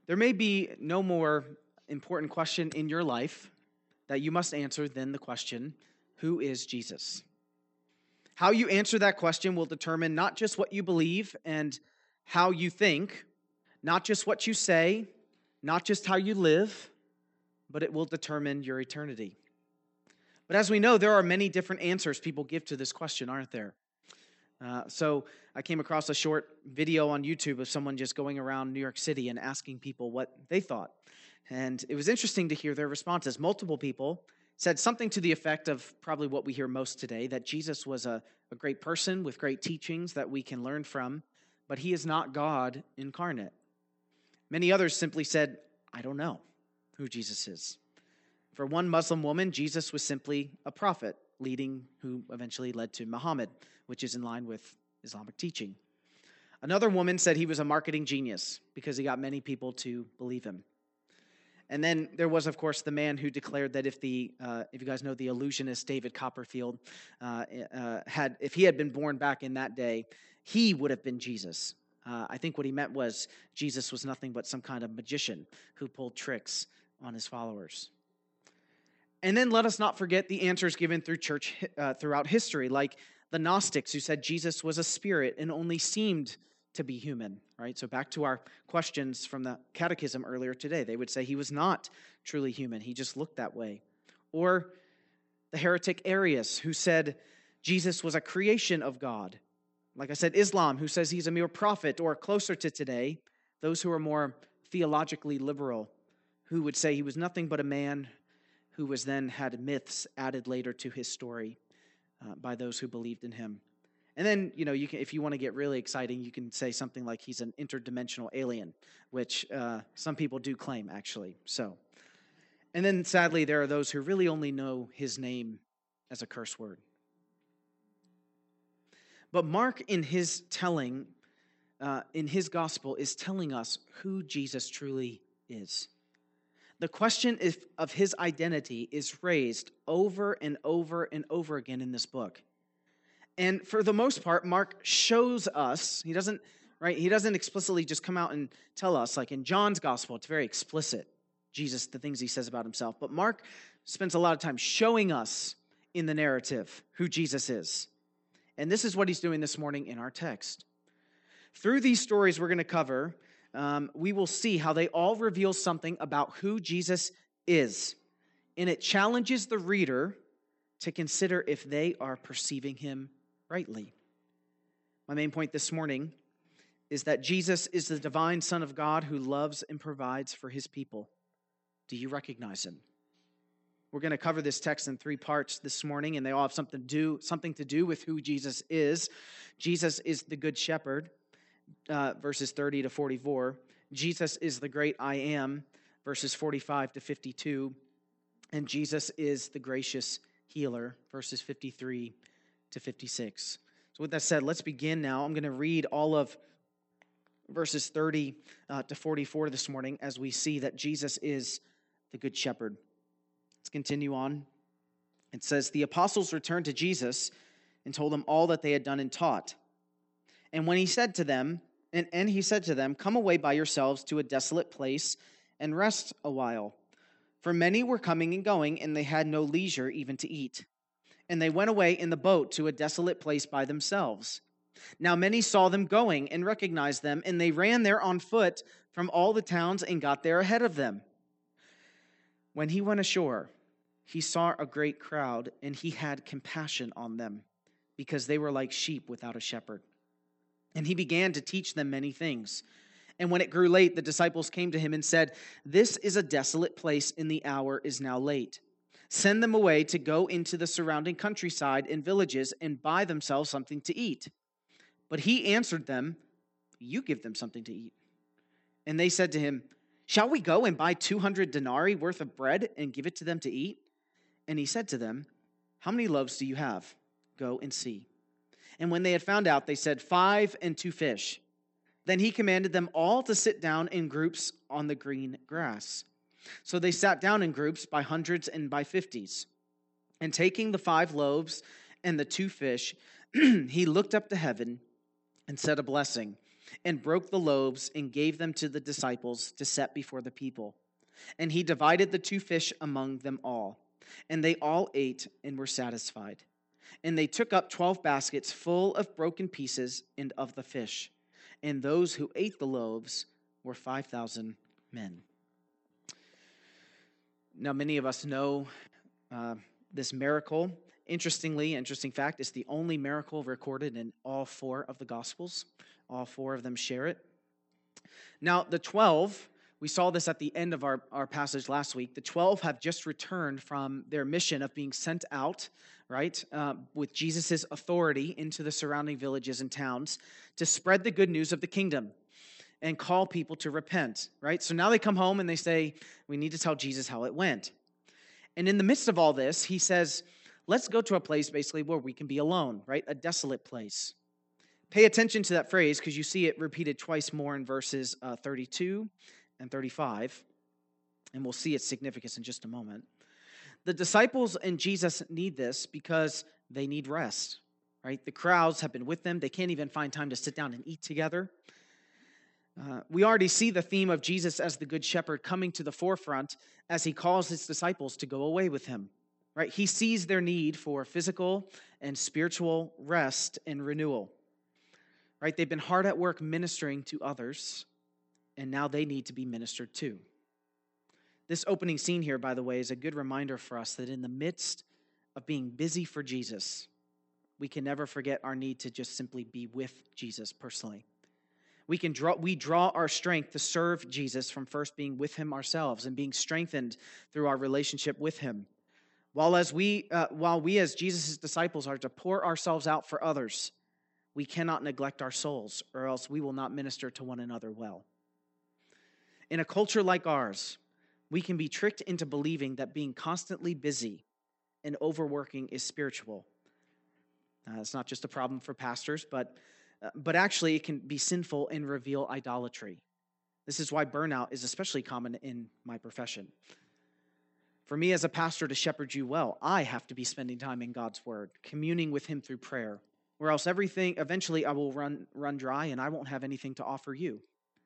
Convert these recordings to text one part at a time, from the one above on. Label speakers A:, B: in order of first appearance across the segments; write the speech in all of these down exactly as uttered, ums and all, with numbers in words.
A: There may be no more important question in your life that you must answer than the question, who is Jesus? How you answer that question will determine not just what you believe and how you think, not just what you say, not just how you live, but it will determine your eternity. But as we know, there are many different answers people give to this question, aren't there? Uh, so I came across a short video on YouTube of someone just going around New York City and asking people what they thought. And it was interesting to hear their responses. Multiple people said something to the effect of probably what we hear most today, that Jesus was a, a great person with great teachings that we can learn from, but he is not God incarnate. Many others simply said, I don't know who Jesus is. For one Muslim woman, Jesus was simply a prophet, leading who eventually led to Muhammad, which is in line with Islamic teaching. Another woman said he was a marketing genius because he got many people to believe him. And then there was, of course, the man who declared that if the, uh, if you guys know the illusionist David Copperfield, uh, uh, had if he had been born back in that day, he would have been Jesus. Uh, I think what he meant was Jesus was nothing but some kind of magician who pulled tricks on his followers. And then let us not forget the answers given through church uh, throughout history, like the Gnostics who said Jesus was a spirit and only seemed to be human, right? So back to our questions from the catechism earlier today. They would say he was not truly human. He just looked that way. Or the heretic Arius who said Jesus was a creation of God. Like I said, Islam who says he's a mere prophet, or closer to today, those who are more theologically liberal who would say he was nothing but a man who was then had myths added later to his story uh, by those who believed in him. And then, you know, you can, if you want to get really exciting, you can say something like he's an interdimensional alien, which uh, some people do claim, actually. So, and then sadly, there are those who really only know his name as a curse word. But Mark, in his telling, uh, in his gospel, is telling us who Jesus truly is. The question if, of his identity is raised over and over and over again in this book. And for the most part, Mark shows us, he doesn't, right, he doesn't explicitly just come out and tell us, like in John's gospel, it's very explicit, Jesus, the things he says about himself. But Mark spends a lot of time showing us in the narrative who Jesus is. And this is what he's doing this morning in our text. Through these stories we're going to cover, Um, we will see how they all reveal something about who Jesus is. And it challenges the reader to consider if they are perceiving him rightly. My main point this morning is that Jesus is the divine Son of God who loves and provides for his people. Do you recognize him? We're going to cover this text in three parts this morning, and they all have something to do, something to do with who Jesus is. Jesus is the Good Shepherd. Uh, verses thirty to forty-four. Jesus is the great I am, verses forty-five to fifty-two. And Jesus is the gracious healer, verses fifty-three to fifty-six. So with that said, let's begin now. I'm going to read all of verses thirty uh, to forty-four this morning as we see that Jesus is the Good Shepherd. Let's continue on. It says, the apostles returned to Jesus and told him all that they had done and taught. And when he said to them, and, and he said to them, come away by yourselves to a desolate place and rest a while. For many were coming and going, and they had no leisure even to eat. And they went away in the boat to a desolate place by themselves. Now many saw them going and recognized them, and they ran there on foot from all the towns and got there ahead of them. When he went ashore, he saw a great crowd, and he had compassion on them, because they were like sheep without a shepherd. And he began to teach them many things. And when it grew late, the disciples came to him and said, this is a desolate place, and the hour is now late. Send them away to go into the surrounding countryside and villages and buy themselves something to eat. But he answered them, you give them something to eat. And they said to him, shall we go and buy two hundred denarii worth of bread and give it to them to eat? And he said to them, how many loaves do you have? Go and see. And when they had found out, they said, five and two fish. Then he commanded them all to sit down in groups on the green grass. So they sat down in groups by hundreds and by fifties. And taking the five loaves and the two fish, he looked up to heaven and said a blessing. and broke the loaves and gave them to the disciples to set before the people. And he divided the two fish among them all. And they all ate and were satisfied. And they took up twelve baskets full of broken pieces and of the fish. And those who ate the loaves were five thousand men. Now, many of us know uh, this miracle. Interestingly, interesting fact, it's the only miracle recorded in all four of the Gospels. All four of them share it. Now, the twelve, we saw this at the end of our, our passage last week. The twelve have just returned from their mission of being sent out, right, uh, with Jesus' authority into the surrounding villages and towns to spread the good news of the kingdom and call people to repent, right? So now they come home and they say, we need to tell Jesus how it went. And in the midst of all this, he says, let's go to a place basically where we can be alone, right? A desolate place. Pay attention to that phrase because you see it repeated twice more in verses uh, thirty-two and thirty-five, and we'll see its significance in just a moment. The disciples and Jesus need this because they need rest, right? The crowds have been with them. They can't even find time to sit down and eat together. Uh, we already see the theme of Jesus as the good shepherd coming to the forefront as he calls his disciples to go away with him, right? He sees their need for physical and spiritual rest and renewal, right? They've been hard at work ministering to others, and now they need to be ministered to. This opening scene here, by the way, is a good reminder for us that in the midst of being busy for Jesus, we can never forget our need to just simply be with Jesus personally. We can draw we draw our strength to serve Jesus from first being with him ourselves and being strengthened through our relationship with him. While as we uh, while we as Jesus' disciples are to pour ourselves out for others, we cannot neglect our souls, or else we will not minister to one another well. In a culture like ours, we can be tricked into believing that being constantly busy and overworking is spiritual. Uh, it's not just a problem for pastors, but Uh, but actually it can be sinful and reveal idolatry. This is why burnout is especially common in my profession. For me as a pastor to shepherd you well, I have to be spending time in God's word, communing with him through prayer, or else everything, eventually I will run, run dry and I won't have anything to offer you.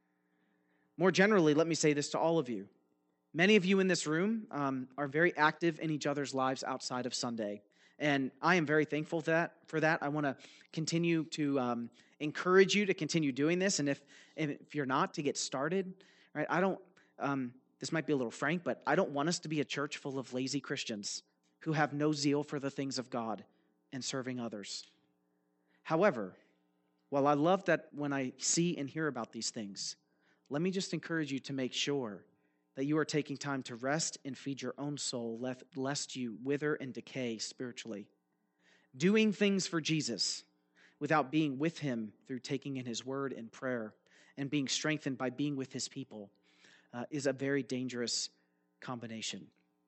A: More generally, let me say this to all of you. Many of you in this room um, are very active in each other's lives outside of Sunday. And I am very thankful for that. For that. I want to continue to um, encourage you to continue doing this. And if if you're not, to get started, right? I don't, um, this might be a little frank, but I don't want us to be a church full of lazy Christians who have no zeal for the things of God and serving others. However, while I love that when I see and hear about these things, let me just encourage you to make sure that you are taking time to rest and feed your own soul, lest you wither and decay spiritually. Doing things for Jesus without being with him through taking in his word and prayer and being strengthened by being with his people uh, is a very dangerous combination.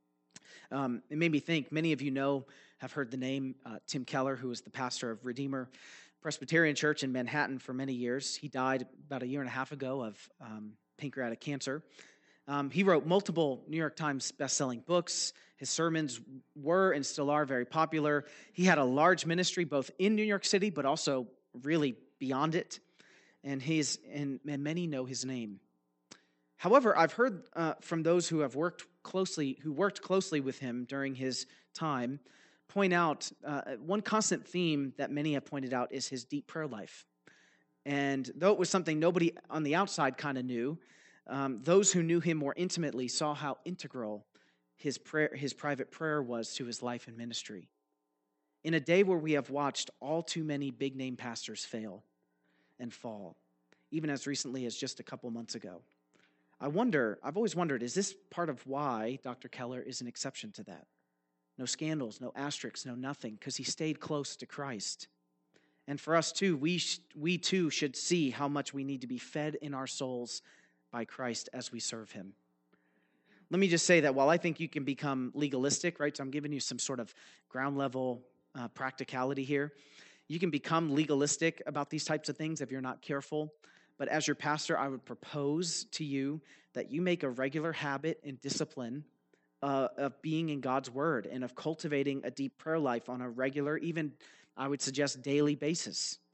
A: Um, it made me think, many of you know, have heard the name uh, Tim Keller, who was the pastor of Redeemer Presbyterian Church in Manhattan for many years. He died about a year and a half ago of um, pancreatic cancer. Um, he wrote multiple New York Times best-selling books. His sermons were and still are very popular. He had a large ministry both in New York City, but also really beyond it. And he's and, and many know his name. However, I've heard uh, from those who have worked closely, who worked closely with him during his time, point out uh, one constant theme that many have pointed out is his deep prayer life. And though it was something nobody on the outside kind of knew, Um, those who knew him more intimately saw how integral his prayer, his private prayer was to his life and ministry. In a day where we have watched all too many big-name pastors fail and fall, even as recently as just a couple months ago, I wonder, I've always wondered, is this part of why Doctor Keller is an exception to that? No scandals, no asterisks, no nothing, because he stayed close to Christ. And for us too, we, sh- we too should see how much we need to be fed in our souls by Christ as we serve him. Let me just say that while I think you can become legalistic, right? So I'm giving you some sort of ground level uh, practicality here. You can become legalistic about these types of things if you're not careful. But as your pastor, I would propose to you that you make a regular habit and discipline uh, of being in God's word and of cultivating a deep prayer life on a regular, even I would suggest daily basis.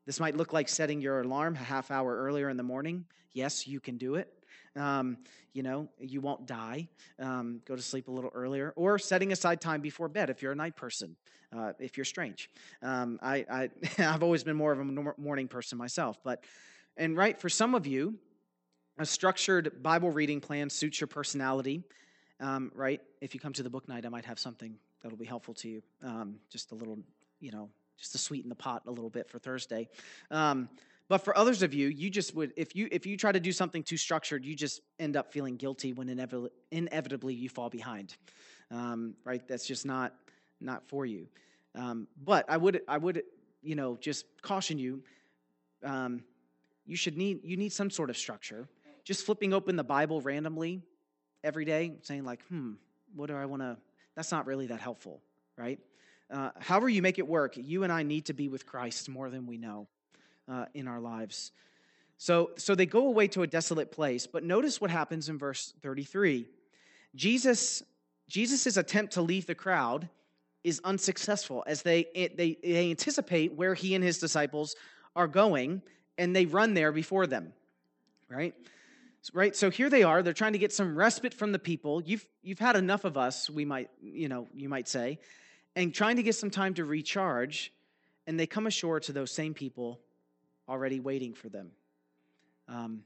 A: This might look like setting your alarm a half hour earlier in the morning. Yes, you can do it. Um, you know, you won't die. Um, go to sleep a little earlier. Or setting aside time before bed if you're a night person, uh, if you're strange. Um, I, I, I've always been more of a morning person myself. But, and right, for some of you, a structured Bible reading plan suits your personality, um, right? If you come to the book night, I might have something that'll be helpful to you. Um, just a little, you know, just to sweeten the pot a little bit for Thursday. Um, but for others of you, you just would, if you if you try to do something too structured, you just end up feeling guilty when inevitably, inevitably you fall behind, um, right? That's just not not for you. Um, but I would I would you know just caution you. Um, you should need you need some sort of structure. Just flipping open the Bible randomly every day, saying like, hmm, what do I want to? That's not really that helpful, right? Uh, however you make it work, you and I need to be with Christ more than we know uh, in our lives. So, so they go away to a desolate place, but notice what happens in verse thirty-three. Jesus, Jesus's attempt to leave the crowd is unsuccessful as they, it, they, they anticipate where he and his disciples are going, and they run there before them, right? Right, so here they are. They're trying to get some respite from the people. You've you've had enough of us, we might, you know, you might say, and trying to get some time to recharge. And they come ashore to those same people already waiting for them. Um,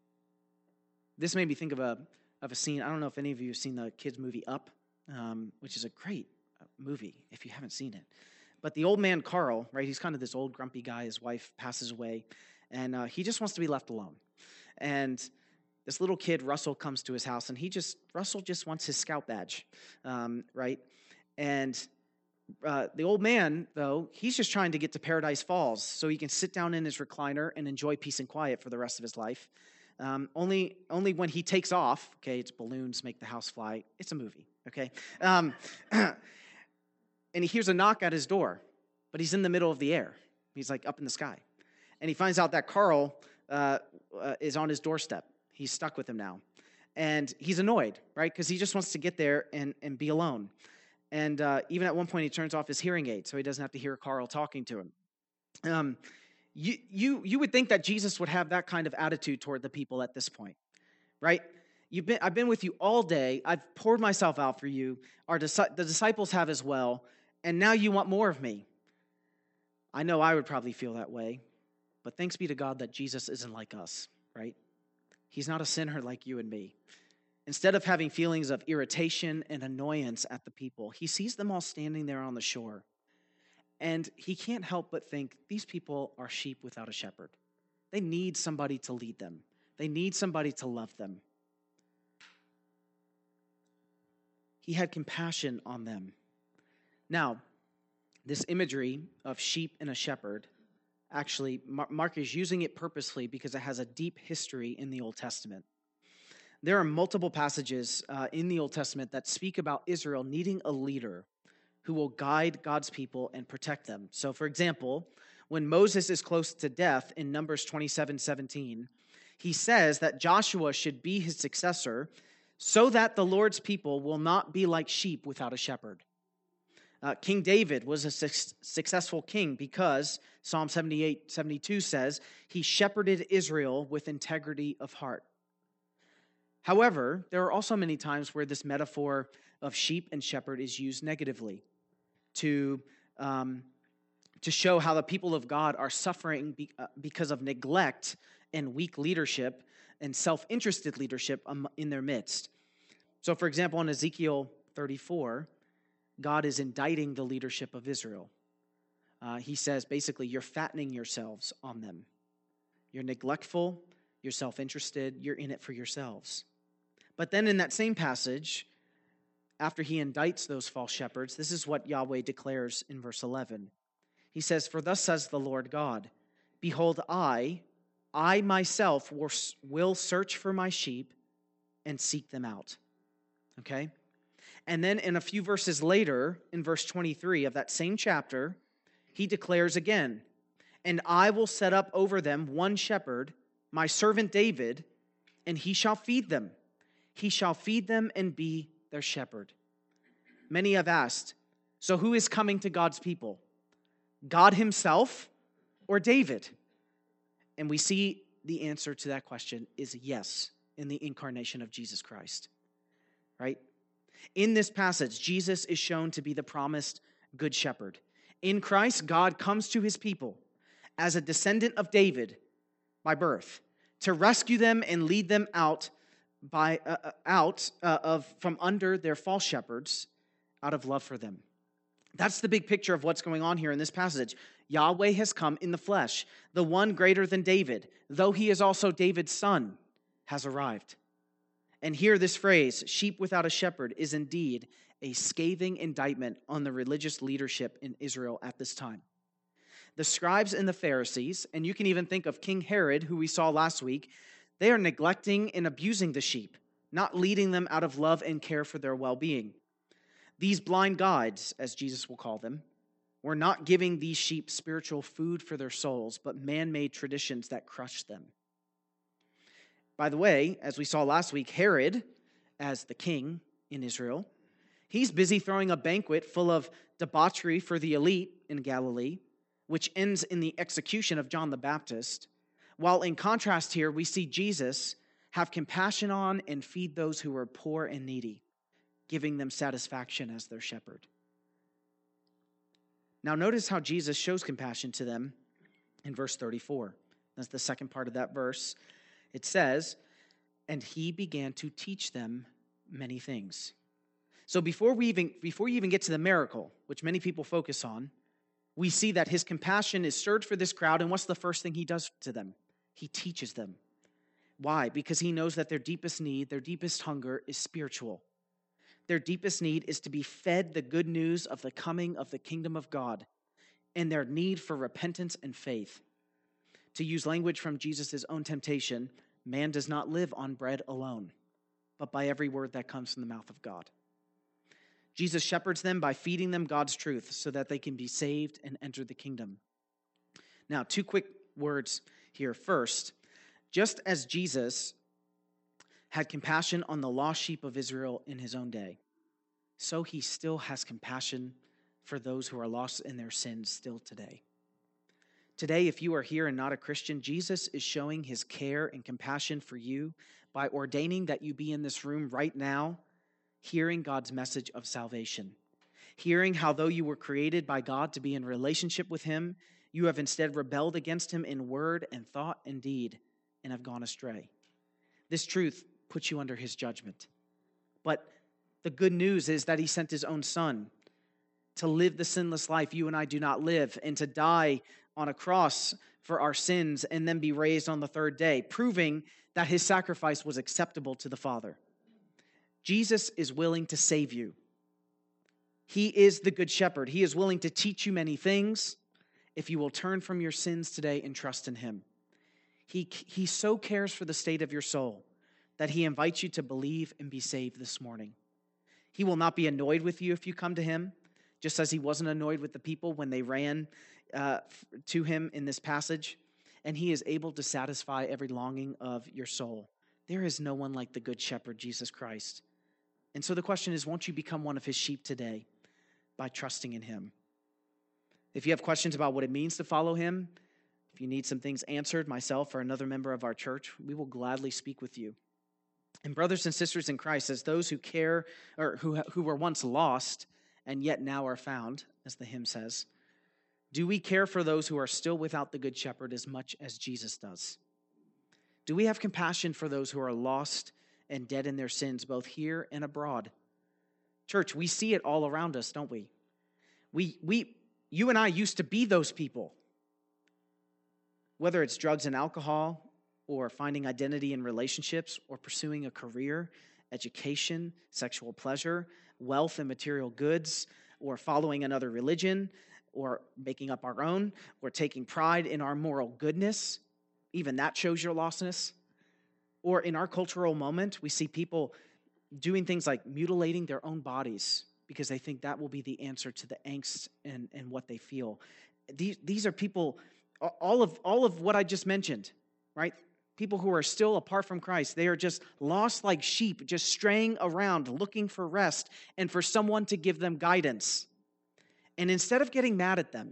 A: this made me think of a of a scene. I don't know if any of you have seen the kids' movie Up, um, which is a great movie if you haven't seen it. But the old man Carl, right? He's kind of this old grumpy guy. His wife passes away, and uh, he just wants to be left alone. And this little kid, Russell, comes to his house, and he just, Russell just wants his scout badge, um, right? And uh, the old man, though, he's just trying to get to Paradise Falls so he can sit down in his recliner and enjoy peace and quiet for the rest of his life. Um, only, only when he takes off, okay, it's balloons make the house fly. It's a movie, okay? Um, and he hears a knock at his door, but he's in the middle of the air. He's like up in the sky. And he finds out that Carl uh, uh, is on his doorstep. He's stuck with him now. And he's annoyed, right? Because he just wants to get there and, and be alone. And uh, even at one point, he turns off his hearing aid so he doesn't have to hear Carl talking to him. Um, you, you, you would think that Jesus would have that kind of attitude toward the people at this point, right? You've been, I've been with you all day. I've poured myself out for you. Our the disciples have as well. And now you want more of me. I know I would probably feel that way. But thanks be to God that Jesus isn't like us, right? He's not a sinner like you and me. Instead of having feelings of irritation and annoyance at the people, he sees them all standing there on the shore. And he can't help but think, these people are sheep without a shepherd. They need somebody to lead them. They need somebody to love them. He had compassion on them. Now, this imagery of sheep and a shepherd, actually, Mark is using it purposefully because it has a deep history in the Old Testament. There are multiple passages uh, in the Old Testament that speak about Israel needing a leader who will guide God's people and protect them. So, for example, when Moses is close to death in Numbers twenty-seven seventeen, he says that Joshua should be his successor so that the Lord's people will not be like sheep without a shepherd. Uh, King David was a su- successful king because Psalm seventy-eight seventy-two says he shepherded Israel with integrity of heart. However, there are also many times where this metaphor of sheep and shepherd is used negatively to, um, to show how the people of God are suffering be, uh, because of neglect and weak leadership and self-interested leadership um, in their midst. So, for example, in Ezekiel thirty-four, God is indicting the leadership of Israel. Uh, he says, basically, you're fattening yourselves on them. You're neglectful, you're self-interested, you're in it for yourselves. But then in that same passage, after he indicts those false shepherds, this is what Yahweh declares in verse eleven. He says, "For thus says the Lord God, behold, I, I myself will search for my sheep and seek them out." Okay? And then in a few verses later, in verse twenty-three of that same chapter, he declares again, "And I will set up over them one shepherd, my servant David, and he shall feed them. He shall feed them and be their shepherd." Many have asked, so who is coming to God's people? God himself or David? And we see the answer to that question is yes in the incarnation of Jesus Christ, right? In this passage, Jesus is shown to be the promised good shepherd. In Christ, God comes to his people as a descendant of David by birth to rescue them and lead them out by uh, out uh, of from under their false shepherds out of love for them. That's the big picture of what's going on here in this passage. Yahweh has come in the flesh. The one greater than David, though he is also David's son, has arrived. And here this phrase, sheep without a shepherd, is indeed a scathing indictment on the religious leadership in Israel at this time. The scribes and the Pharisees, and you can even think of King Herod, who we saw last week, they are neglecting and abusing the sheep, not leading them out of love and care for their well-being. These blind guides, as Jesus will call them, were not giving these sheep spiritual food for their souls, but man-made traditions that crushed them. By the way, as we saw last week, Herod, as the king in Israel, he's busy throwing a banquet full of debauchery for the elite in Galilee, which ends in the execution of John the Baptist. While in contrast here, we see Jesus have compassion on and feed those who are poor and needy, giving them satisfaction as their shepherd. Now notice how Jesus shows compassion to them in verse thirty-four. That's the second part of that verse. It says, and he began to teach them many things. So before we even before you even get to the miracle, which many people focus on, we see that his compassion is stirred for this crowd, and what's the first thing he does to them? He teaches them. Why? Because he knows that their deepest need, their deepest hunger is spiritual. Their deepest need is to be fed the good news of the coming of the kingdom of God and their need for repentance and faith. To use language from Jesus' own temptation, man does not live on bread alone, but by every word that comes from the mouth of God. Jesus shepherds them by feeding them God's truth so that they can be saved and enter the kingdom. Now, two quick words here. First, just as Jesus had compassion on the lost sheep of Israel in his own day, so he still has compassion for those who are lost in their sins still today. Today, if you are here and not a Christian, Jesus is showing his care and compassion for you by ordaining that you be in this room right now, hearing God's message of salvation, hearing how though you were created by God to be in relationship with him, you have instead rebelled against him in word and thought and deed and have gone astray. This truth puts you under his judgment. But the good news is that he sent his own son to live the sinless life you and I do not live and to die on a cross for our sins and then be raised on the third day, proving that his sacrifice was acceptable to the Father. Jesus is willing to save you. He is the good shepherd. He is willing to teach you many things if you will turn from your sins today and trust in him. He, he so cares for the state of your soul that he invites you to believe and be saved this morning. He will not be annoyed with you if you come to him, just as he wasn't annoyed with the people when they ran uh, to him in this passage. And he is able to satisfy every longing of your soul. There is no one like the good shepherd, Jesus Christ. And so the question is, won't you become one of his sheep today by trusting in him? If you have questions about what it means to follow him, if you need some things answered, myself or another member of our church, we will gladly speak with you. And brothers and sisters in Christ, as those who care or who, who were once lost and yet now are found, as the hymn says, do we care for those who are still without the good shepherd as much as Jesus does? Do we have compassion for those who are lost and dead in their sins, both here and abroad? Church, we see it all around us, don't we? We, we, you and I used to be those people. Whether it's drugs and alcohol, or finding identity in relationships, or pursuing a career, education, sexual pleasure, wealth and material goods, or following another religion, or making up our own, or taking pride in our moral goodness. Even that shows your lostness. Or in our cultural moment, we see people doing things like mutilating their own bodies because they think that will be the answer to the angst and, and what they feel. These, these are people, all of, all of what I just mentioned, right? People who are still apart from Christ. They are just lost like sheep, just straying around, looking for rest and for someone to give them guidance. And instead of getting mad at them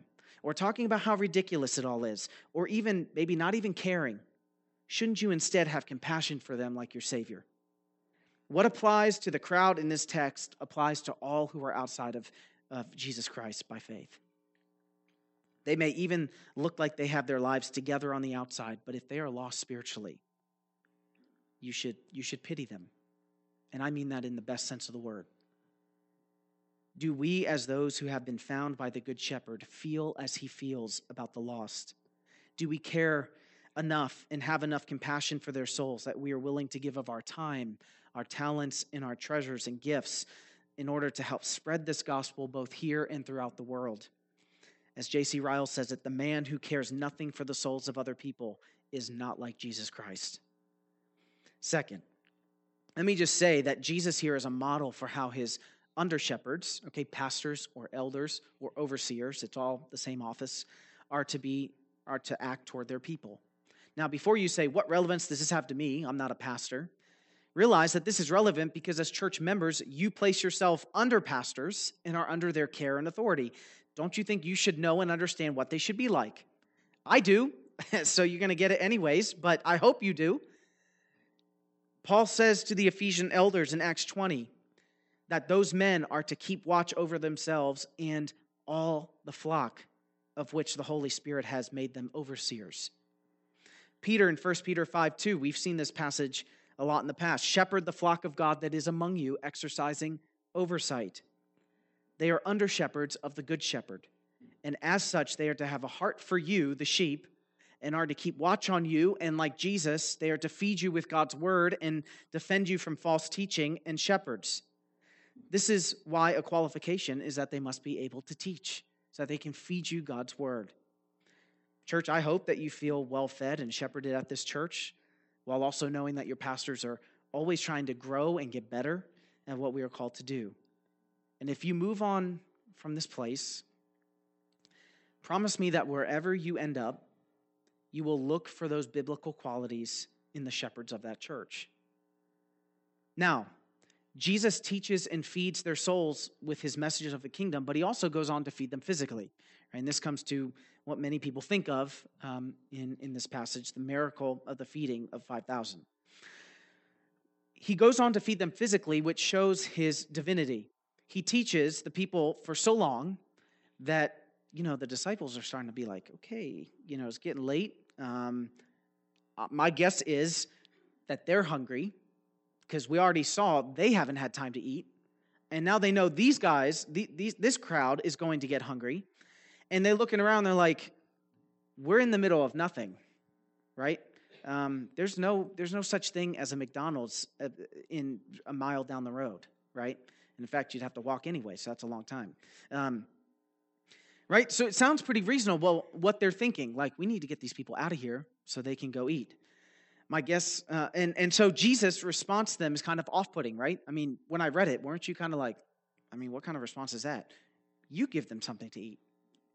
A: or talking about how ridiculous it all is, or even maybe not even caring, shouldn't you instead have compassion for them like your Savior? What applies to the crowd in this text applies to all who are outside of, of Jesus Christ by faith. They may even look like they have their lives together on the outside, but if they are lost spiritually, you should, you should pity them. And I mean that in the best sense of the word. Do we, as those who have been found by the Good Shepherd, feel as he feels about the lost? Do we care enough and have enough compassion for their souls that we are willing to give of our time, our talents, and our treasures and gifts in order to help spread this gospel both here and throughout the world? As J C Ryle says it, the man who cares nothing for the souls of other people is not like Jesus Christ. Second, let me just say that Jesus here is a model for how his under-shepherds, okay, pastors or elders or overseers, it's all the same office, are to be, are to act toward their people. Now, before you say, what relevance does this have to me? I'm not a pastor. Realize that this is relevant because as church members, you place yourself under pastors and are under their care and authority. Don't you think you should know and understand what they should be like? I do, so you're going to get it anyways, but I hope you do. Paul says to the Ephesian elders in Acts twenty that those men are to keep watch over themselves and all the flock of which the Holy Spirit has made them overseers. Peter in First Peter five two, we've seen this passage a lot in the past. Shepherd the flock of God that is among you, exercising oversight. They are under shepherds of the Good Shepherd. And as such, they are to have a heart for you, the sheep, and are to keep watch on you. And like Jesus, they are to feed you with God's word and defend you from false teaching and shepherds. This is why a qualification is that they must be able to teach, so that they can feed you God's word. Church, I hope that you feel well-fed and shepherded at this church, while also knowing that your pastors are always trying to grow and get better at what we are called to do. And if you move on from this place, promise me that wherever you end up, you will look for those biblical qualities in the shepherds of that church. Now, Jesus teaches and feeds their souls with his messages of the kingdom, but he also goes on to feed them physically. And this comes to what many people think of um, in, in this passage, the miracle of the feeding of five thousand. He goes on to feed them physically, which shows his divinity. He teaches the people for so long that, you know, the disciples are starting to be like, okay, you know, it's getting late. Um, my guess is that they're hungry because we already saw they haven't had time to eat. And now they know these guys, the, these, this crowd is going to get hungry. And they're looking around, they're like, we're in the middle of nothing, right? Um, there's no there's no such thing as a McDonald's in a mile down the road, right? And in fact, you'd have to walk anyway, so that's a long time. Um, right? So it sounds pretty reasonable what they're thinking. Like, we need to get these people out of here so they can go eat. My guess, uh, and, and so Jesus' response to them is kind of off-putting, right? I mean, when I read it, weren't you kind of like, I mean, what kind of response is that? You give them something to eat.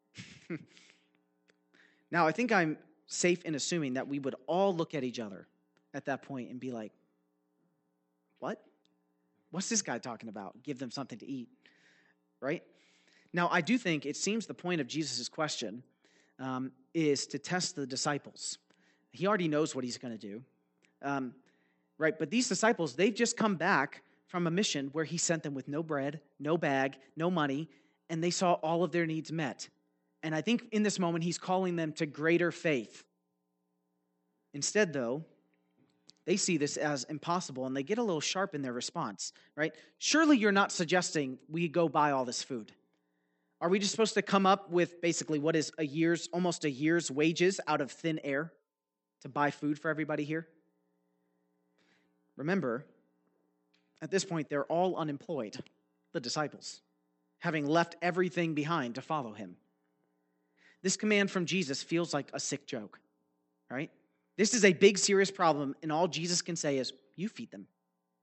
A: Now, I think I'm safe in assuming that we would all look at each other at that point and be like, what? What's this guy talking about? Give them something to eat, right? Now, I do think it seems the point of Jesus' question um, is to test the disciples. He already knows what he's going to do, um, right? But these disciples, they've just come back from a mission where he sent them with no bread, no bag, no money, and they saw all of their needs met. And I think in this moment, he's calling them to greater faith. Instead, though, they see this as impossible, and they get a little sharp in their response, right? Surely you're not suggesting we go buy all this food. Are we just supposed to come up with basically what is a year's, almost a year's wages out of thin air to buy food for everybody here? Remember, at this point, they're all unemployed, the disciples, having left everything behind to follow him. This command from Jesus feels like a sick joke, right? This is a big, serious problem, and all Jesus can say is, you feed them.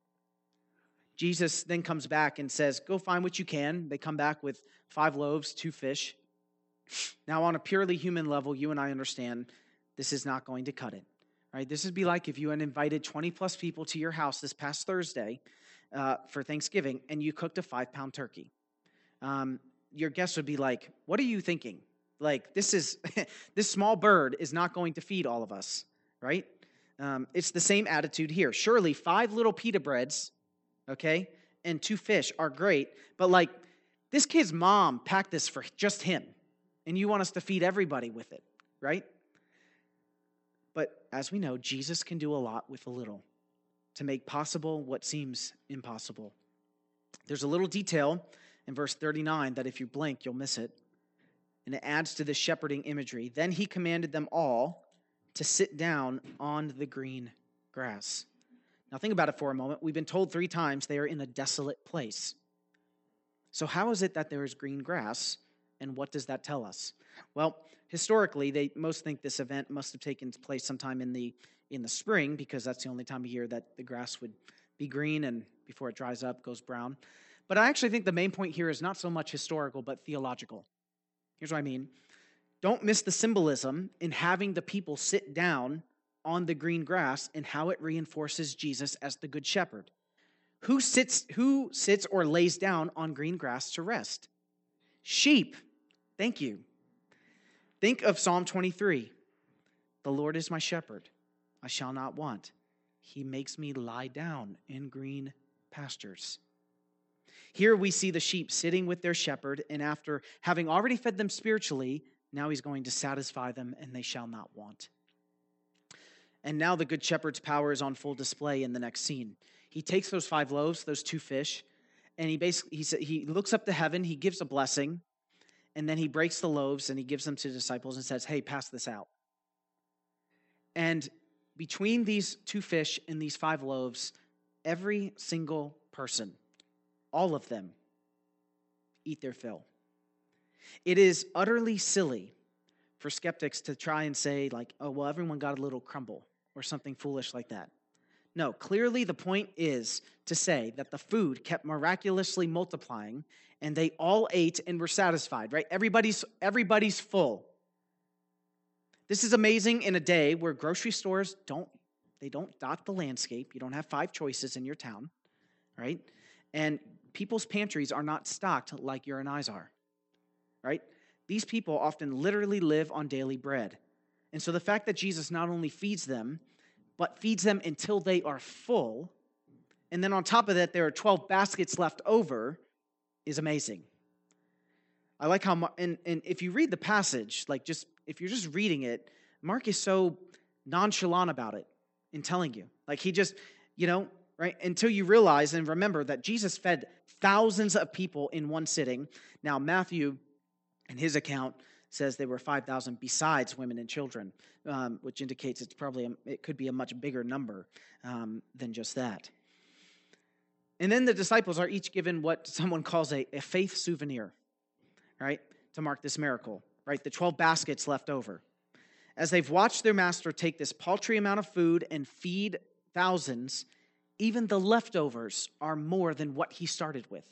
A: Jesus then comes back and says, go find what you can. They come back with five loaves, two fish. Now, on a purely human level, you and I understand this is not going to cut it, right? This would be like if you had invited twenty plus people to your house this past Thursday uh, for Thanksgiving, and you cooked a five-pound turkey. Um, your guests would be like, what are you thinking? Like, this is, this small bird is not going to feed all of us, right? Um, it's the same attitude here. Surely five little pita breads, okay, and two fish are great, but like, this kid's mom packed this for just him, and you want us to feed everybody with it, right? But as we know, Jesus can do a lot with a little to make possible what seems impossible. There's a little detail in verse thirty-nine that if you blink, you'll miss it. And it adds to the shepherding imagery. Then he commanded them all to sit down on the green grass. Now think about it for a moment. We've been told three times they are in a desolate place. So how is it that there is green grass, and what does that tell us? Well, historically, they most think this event must have taken place sometime in the in the spring, because that's the only time of year that the grass would be green, and before it dries up, goes brown. But I actually think the main point here is not so much historical, but theological. Here's what I mean. Don't miss the symbolism in having the people sit down on the green grass and how it reinforces Jesus as the good shepherd. Who sits, who sits or lays down on green grass to rest? Sheep. Thank you. Think of Psalm twenty-three. The Lord is my shepherd. I shall not want. He makes me lie down in green pastures. Here we see the sheep sitting with their shepherd, and after having already fed them spiritually, now he's going to satisfy them, and they shall not want. And now the good shepherd's power is on full display in the next scene. He takes those five loaves, those two fish, and he basically he, he looks up to heaven, he gives a blessing, and then he breaks the loaves and he gives them to the disciples and says, hey, pass this out. And between these two fish and these five loaves, every single person, all of them, eat their fill. It is utterly silly for skeptics to try and say, like, oh, well, everyone got a little crumble or something foolish like that. No, clearly the point is to say that the food kept miraculously multiplying and they all ate and were satisfied, right? Everybody's, everybody's full. This is amazing in a day where grocery stores don't, they don't dot the landscape. You don't have five choices in your town, right? And people's pantries are not stocked like your and I's are, right? These people often literally live on daily bread. And so the fact that Jesus not only feeds them, but feeds them until they are full, and then on top of that, there are twelve baskets left over, is amazing. I like how, and, and if you read the passage, like just, if you're just reading it, Mark is so nonchalant about it in telling you. Like he just, you know, right, until you realize and remember that Jesus fed thousands of people in one sitting. Now, Matthew, in his account, says there were five thousand besides women and children, um, which indicates it's probably, a, it could be a much bigger number um, than just that. And then the disciples are each given what someone calls a, a faith souvenir, right, to mark this miracle, right, the twelve baskets left over. As they've watched their master take this paltry amount of food and feed thousands, even the leftovers are more than what he started with.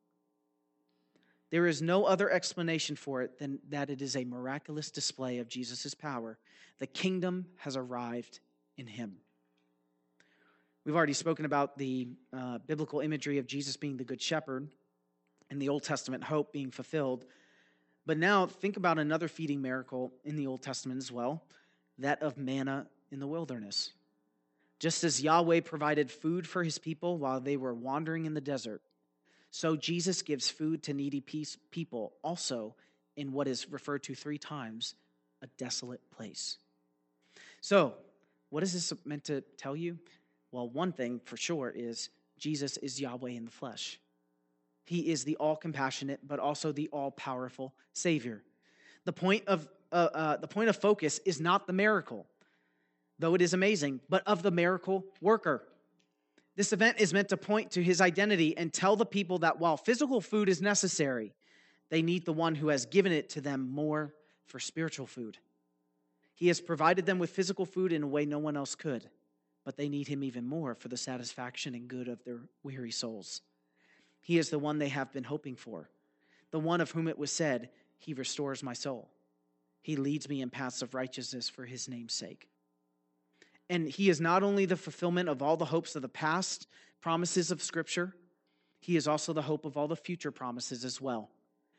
A: There is no other explanation for it than that it is a miraculous display of Jesus' power. The kingdom has arrived in him. We've already spoken about the uh, biblical imagery of Jesus being the good shepherd and the Old Testament hope being fulfilled. But now think about another feeding miracle in the Old Testament as well, that of manna in the wilderness. Just as Yahweh provided food for his people while they were wandering in the desert, so Jesus gives food to needy people also in what is referred to three times, a desolate place. So, what is this meant to tell you? Well, one thing for sure is Jesus is Yahweh in the flesh. He is the all-compassionate, but also the all-powerful Savior. The point of uh, uh, the point of focus is not the miracle, though it is amazing, but of the miracle worker. This event is meant to point to his identity and tell the people that while physical food is necessary, they need the one who has given it to them more for spiritual food. He has provided them with physical food in a way no one else could, but they need him even more for the satisfaction and good of their weary souls. He is the one they have been hoping for, the one of whom it was said, he restores my soul. He leads me in paths of righteousness for his name's sake. And he is not only the fulfillment of all the hopes of the past promises of Scripture, he is also the hope of all the future promises as well.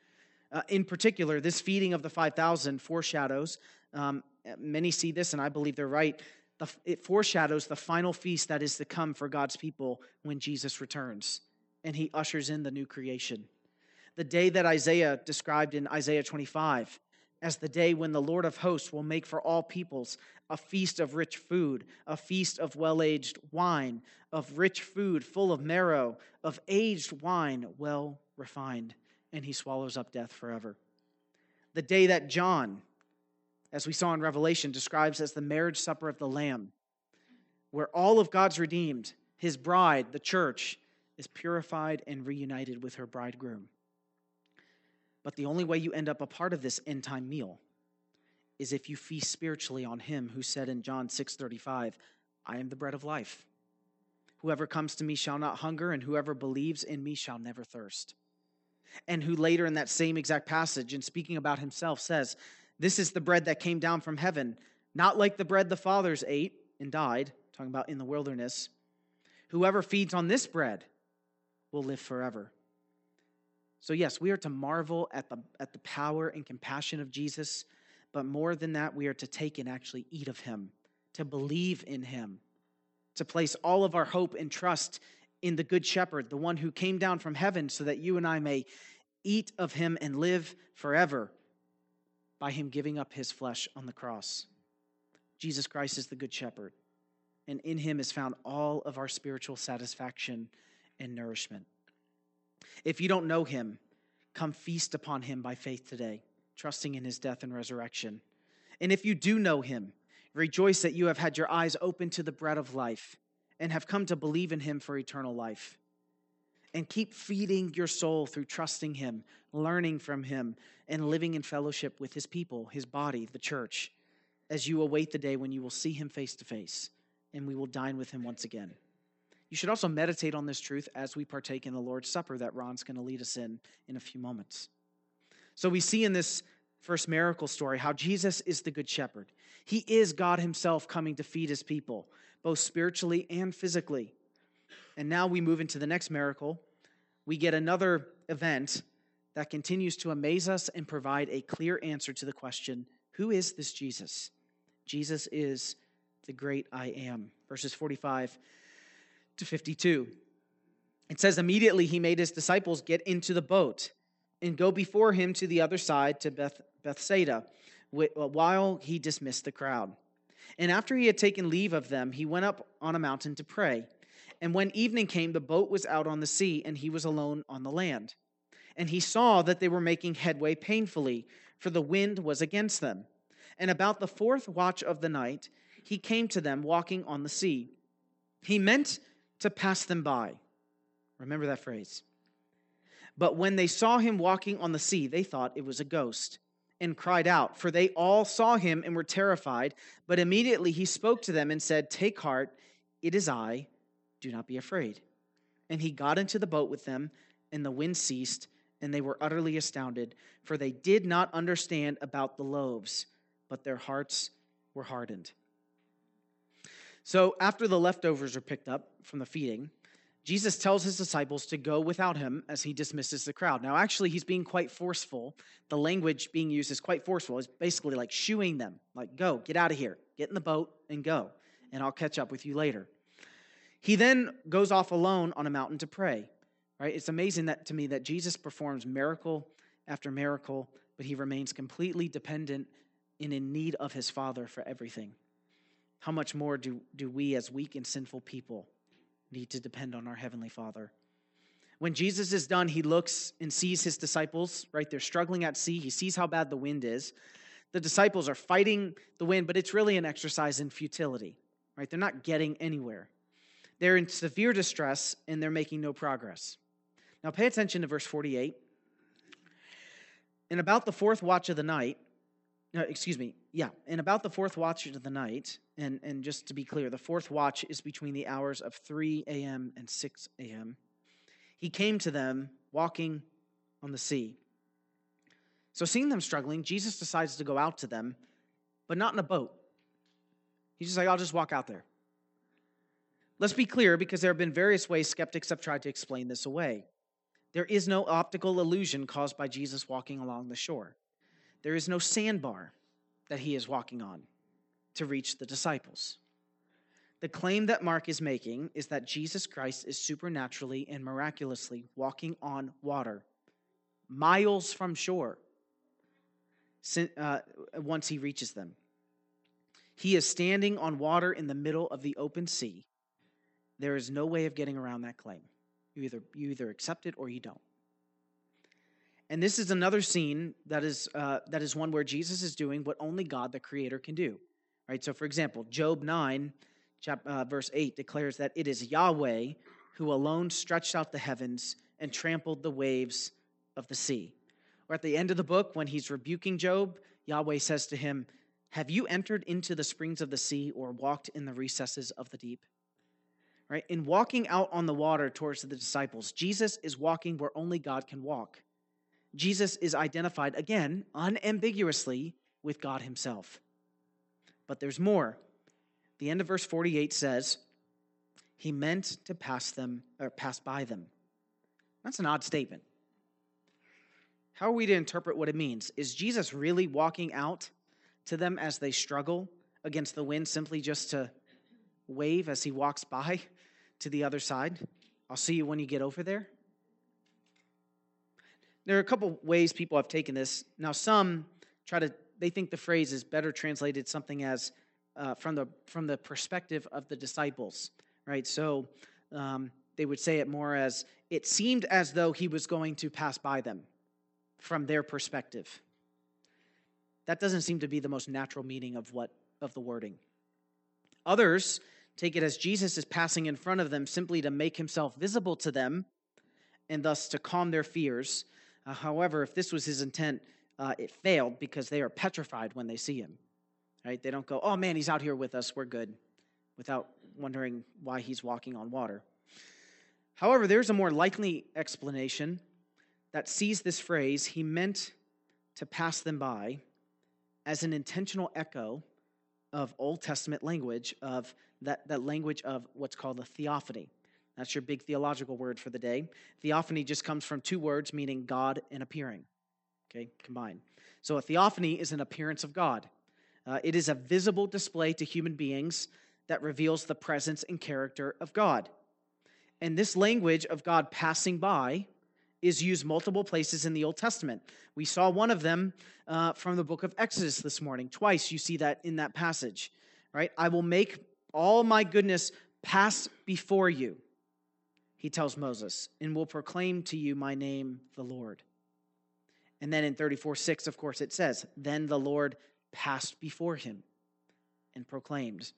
A: Uh, in particular, this feeding of the five thousand foreshadows, um, many see this, and I believe they're right, the, it foreshadows the final feast that is to come for God's people when Jesus returns, and he ushers in the new creation. The day that Isaiah described in Isaiah twenty-five as the day when the Lord of hosts will make for all peoples a feast of rich food, a feast of well-aged wine, of rich food full of marrow, of aged wine well refined, and he swallows up death forever. The day that John, as we saw in Revelation, describes as the marriage supper of the Lamb, where all of God's redeemed, his bride, the church, is purified and reunited with her bridegroom. But the only way you end up a part of this end-time meal is if you feast spiritually on him who said in John six thirty-five, I am the bread of life. Whoever comes to me shall not hunger, and whoever believes in me shall never thirst. And who later in that same exact passage, in speaking about himself, says, this is the bread that came down from heaven, not like the bread the fathers ate and died, talking about in the wilderness. Whoever feeds on this bread will live forever. So yes, we are to marvel at the, at the power and compassion of Jesus, but more than that, we are to take and actually eat of him, to believe in him, to place all of our hope and trust in the Good Shepherd, the one who came down from heaven so that you and I may eat of him and live forever by him giving up his flesh on the cross. Jesus Christ is the Good Shepherd, and in him is found all of our spiritual satisfaction and nourishment. If you don't know him, come feast upon him by faith today, trusting in his death and resurrection. And if you do know him, rejoice that you have had your eyes open to the bread of life and have come to believe in him for eternal life. And keep feeding your soul through trusting him, learning from him, and living in fellowship with his people, his body, the church, as you await the day when you will see him face to face and we will dine with him once again. You should also meditate on this truth as we partake in the Lord's Supper that Ron's going to lead us in in a few moments. So we see in this first miracle story how Jesus is the Good Shepherd. He is God himself coming to feed his people, both spiritually and physically. And now we move into the next miracle. We get another event that continues to amaze us and provide a clear answer to the question, who is this Jesus? Jesus is the great I am. Verses forty-five to fifty-two. It says, immediately he made his disciples get into the boat and go before him to the other side to Beth, Bethsaida, while he dismissed the crowd. And after he had taken leave of them, he went up on a mountain to pray. And when evening came, the boat was out on the sea, and he was alone on the land. And he saw that they were making headway painfully, for the wind was against them. And about the fourth watch of the night, he came to them walking on the sea. He meant to pass them by. Remember that phrase. But when they saw him walking on the sea, they thought it was a ghost, and cried out, for they all saw him and were terrified. But immediately he spoke to them and said, take heart, it is I. Do not be afraid. And he got into the boat with them, and the wind ceased, and they were utterly astounded, for they did not understand about the loaves, but their hearts were hardened. So after the leftovers are picked up from the feeding, Jesus tells his disciples to go without him as he dismisses the crowd. Now, actually, he's being quite forceful. The language being used is quite forceful. It's basically like shooing them, like, go, get out of here, get in the boat and go, and I'll catch up with you later. He then goes off alone on a mountain to pray, right? It's amazing that to me that Jesus performs miracle after miracle, but he remains completely dependent and in need of his Father for everything. How much more do, do we as weak and sinful people need to depend on our Heavenly Father? When Jesus is done, he looks and sees his disciples, right? They're struggling at sea. He sees how bad the wind is. The disciples are fighting the wind, but it's really an exercise in futility, right? They're not getting anywhere. They're in severe distress, and they're making no progress. Now pay attention to verse forty-eight. And about the fourth watch of the night, no, excuse me, yeah, and about the fourth watch of the night, and, and just to be clear, the fourth watch is between the hours of three a.m. and six a.m., he came to them walking on the sea. So seeing them struggling, Jesus decides to go out to them, but not in a boat. He's just like, I'll just walk out there. Let's be clear, because there have been various ways skeptics have tried to explain this away. There is no optical illusion caused by Jesus walking along the shore. There is no sandbar that he is walking on to reach the disciples. The claim that Mark is making is that Jesus Christ is supernaturally and miraculously walking on water, miles from shore, uh, once he reaches them. He is standing on water in the middle of the open sea. There is no way of getting around that claim. You either, you either accept it or you don't. And this is another scene that is, uh, that is one where Jesus is doing what only God, the Creator, can do. Right? So, for example, Job nine, chap, uh, verse eight declares that it is Yahweh who alone stretched out the heavens and trampled the waves of the sea. Or at the end of the book, when he's rebuking Job, Yahweh says to him, "Have you entered into the springs of the sea or walked in the recesses of the deep?" Right? In walking out on the water towards the disciples, Jesus is walking where only God can walk. Jesus is identified, again, unambiguously with God himself. But there's more. The end of verse forty-eight says, he meant to pass them or pass by them. That's an odd statement. How are we to interpret what it means? Is Jesus really walking out to them as they struggle against the wind simply just to wave as he walks by to the other side? I'll see you when you get over there. There are a couple ways people have taken this. Now, some try to, they think the phrase is better translated something as uh, from the from the perspective of the disciples, right? So um, they would say it more as, it seemed as though he was going to pass by them from their perspective. That doesn't seem to be the most natural meaning of what of the wording. Others take it as Jesus is passing in front of them simply to make himself visible to them and thus to calm their fears. Uh, however, if this was his intent, uh, it failed because they are petrified when they see him. Right? They don't go, "Oh man, he's out here with us, we're good," without wondering why he's walking on water. However, there's a more likely explanation that sees this phrase, "he meant to pass them by," as an intentional echo of Old Testament language, of that, that language of what's called a theophany. That's your big theological word for the day. Theophany just comes from two words meaning God and appearing, okay, combined. So a theophany is an appearance of God. Uh, it is a visible display to human beings that reveals the presence and character of God. And this language of God passing by is used multiple places in the Old Testament. We saw one of them uh, from the book of Exodus this morning. Twice you see that in that passage, right? "I will make all my goodness pass before you," he tells Moses, "and will proclaim to you my name, the Lord." And then in thirty-four six, of course, it says, "Then the Lord passed before him and proclaimed."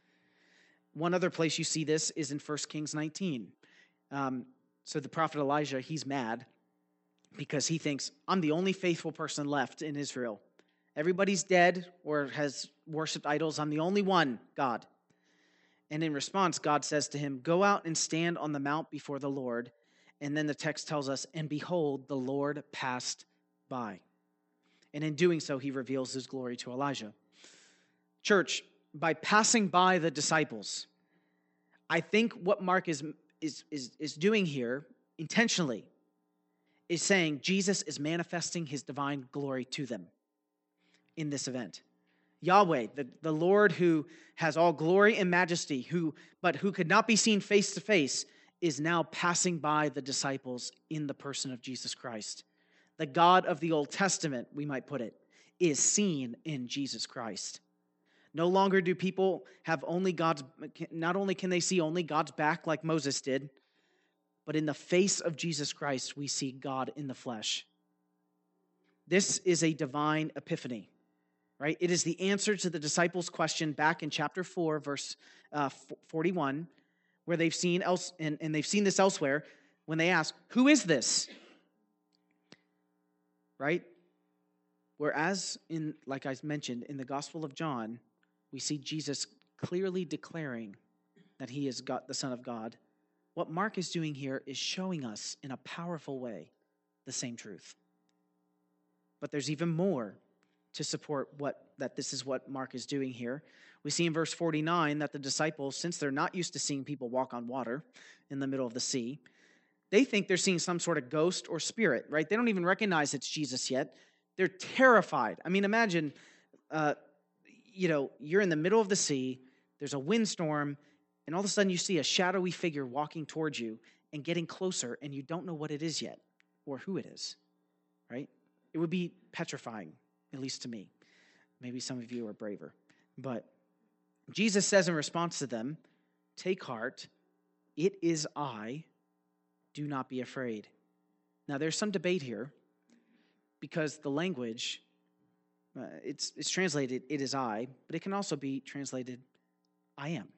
A: One other place you see this is in First Kings nineteen. Um, so the prophet Elijah, he's mad because he thinks, "I'm the only faithful person left in Israel. Everybody's dead or has worshipped idols. I'm the only one, God." And in response, God says to him, "Go out and stand on the mount before the Lord." And then the text tells us, "And behold, the Lord passed by." And in doing so, he reveals his glory to Elijah. Church, by passing by the disciples, I think what Mark is, is, is, is doing here intentionally is saying Jesus is manifesting his divine glory to them in this event. Yahweh, the, the Lord who has all glory and majesty, who but who could not be seen face to face, is now passing by the disciples in the person of Jesus Christ. The God of the Old Testament, we might put it, is seen in Jesus Christ. No longer do people have only God's, not only can they see only God's back like Moses did, but in the face of Jesus Christ, we see God in the flesh. This is a divine epiphany, right? It is the answer to the disciples' question back in chapter four, verse uh, forty-one, where they've seen else, and, and they've seen this elsewhere, when they ask, "Who is this?" Right? Whereas, in like I mentioned, in the Gospel of John, we see Jesus clearly declaring that he is God, the Son of God. What Mark is doing here is showing us in a powerful way the same truth. But there's even more to support what that this is what Mark is doing here. We see in verse forty-nine that the disciples, since they're not used to seeing people walk on water in the middle of the sea, They think they're seeing some sort of ghost or spirit, right? They don't even recognize it's Jesus yet. They're terrified. I mean, imagine, uh, you know, you're in the middle of the sea, there's a windstorm, and all of a sudden you see a shadowy figure walking towards you and getting closer, and you don't know what it is yet or who it is, right? It would be petrifying, at least to me. Maybe some of you are braver. But Jesus says in response to them, "Take heart, it is I, do not be afraid." Now, there's some debate here because the language, uh, it's, it's translated, "it is I," but it can also be translated, "I am."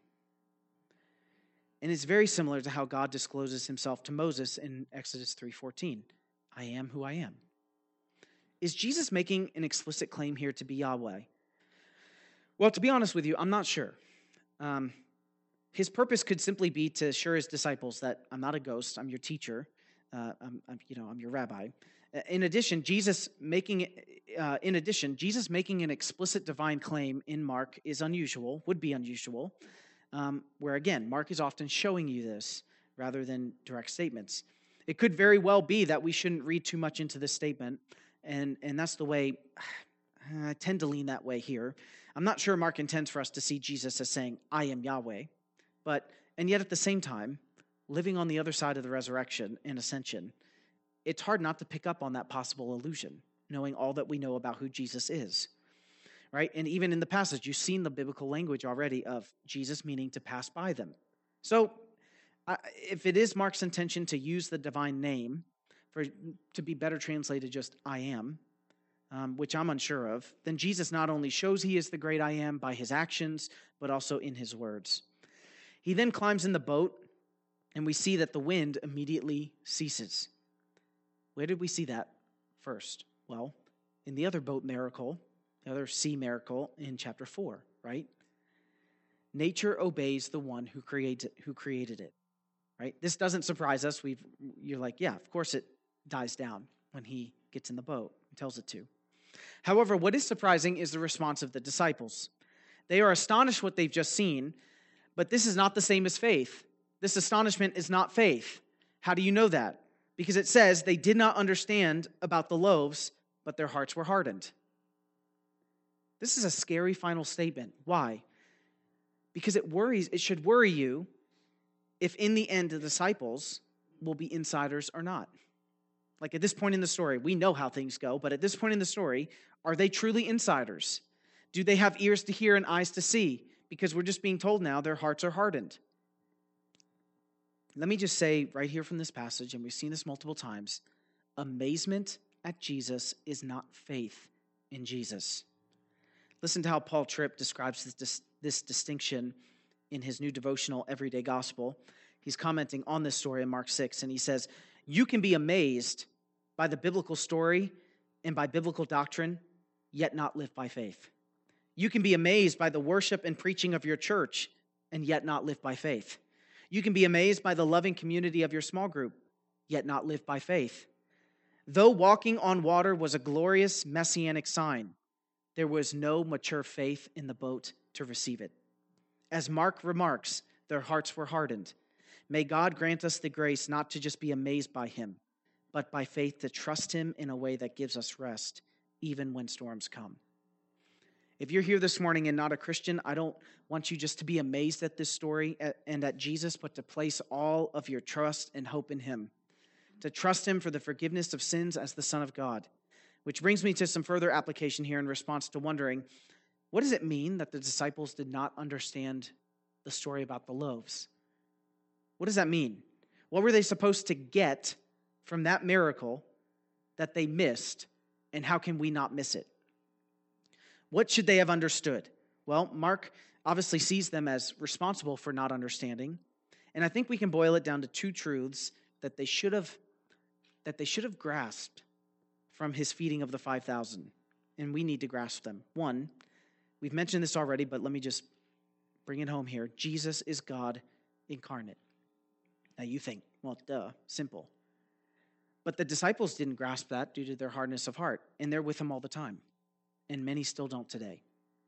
A: And it's very similar to how God discloses himself to Moses in Exodus three fourteen. "I am who I am." Is Jesus making an explicit claim here to be Yahweh? Well, to be honest with you, I'm not sure. Um, his purpose could simply be to assure his disciples that I'm not a ghost, I'm your teacher, uh, I'm, I'm, you know, I'm your rabbi. In addition, Jesus making uh, in addition, Jesus making an explicit divine claim in Mark is unusual, would be unusual. Um, where again, Mark is often showing you this rather than direct statements. It could very well be that we shouldn't read too much into this statement, and, and that's the way, I tend to lean that way here. I'm not sure Mark intends for us to see Jesus as saying, "I am Yahweh," but, and yet at the same time, living on the other side of the resurrection and ascension, it's hard not to pick up on that possible illusion, knowing all that we know about who Jesus is. Right? And even in the passage, you've seen the biblical language already of Jesus meaning to pass by them. So uh, if it is Mark's intention to use the divine name for to be better translated just "I am," um, which I'm unsure of, then Jesus not only shows he is the great I am by his actions, but also in his words. He then climbs in the boat, and we see that the wind immediately ceases. Where did we see that first? Well, in the other boat miracle, the other sea miracle in chapter four, right? Nature obeys the one who created who created it, right? This doesn't surprise us. We've you're like, yeah, of course it dies down when he gets in the boat and tells it to. However, what is surprising is the response of the disciples. They are astonished what they've just seen, but this is not the same as faith. This astonishment is not faith. How do you know that? Because it says they did not understand about the loaves, but their hearts were hardened. This is a scary final statement. Why? Because it worries, it should worry you if in the end the disciples will be insiders or not. Like at this point in the story, we know how things go, but at this point in the story, are they truly insiders? Do they have ears to hear and eyes to see? Because we're just being told now their hearts are hardened. Let me just say right here from this passage, and we've seen this multiple times, amazement at Jesus is not faith in Jesus. Listen to how Paul Tripp describes this, this distinction in his new devotional, Everyday Gospel. He's commenting on this story in Mark six, and he says, "You can be amazed by the biblical story and by biblical doctrine, yet not live by faith. You can be amazed by the worship and preaching of your church and yet not live by faith. You can be amazed by the loving community of your small group, yet not live by faith. Though walking on water was a glorious messianic sign, there was no mature faith in the boat to receive it. As Mark remarks, their hearts were hardened. May God grant us the grace not to just be amazed by him, but by faith to trust him in a way that gives us rest, even when storms come." If you're here this morning and not a Christian, I don't want you just to be amazed at this story and at Jesus, but to place all of your trust and hope in him, to trust him for the forgiveness of sins as the Son of God. Which brings me to some further application here in response to wondering, what does it mean that the disciples did not understand the story about the loaves? What does that mean? What were they supposed to get from that miracle that they missed, and how can we not miss it? What should they have understood? Well, Mark obviously sees them as responsible for not understanding, and I think we can boil it down to two truths that they should have that they should have grasped from his feeding of the five thousand, and we need to grasp them. One, we've mentioned this already, but let me just bring it home here. Jesus is God incarnate. Now you think, well, duh, simple. But the disciples didn't grasp that due to their hardness of heart, and they're with him all the time, and many still don't today.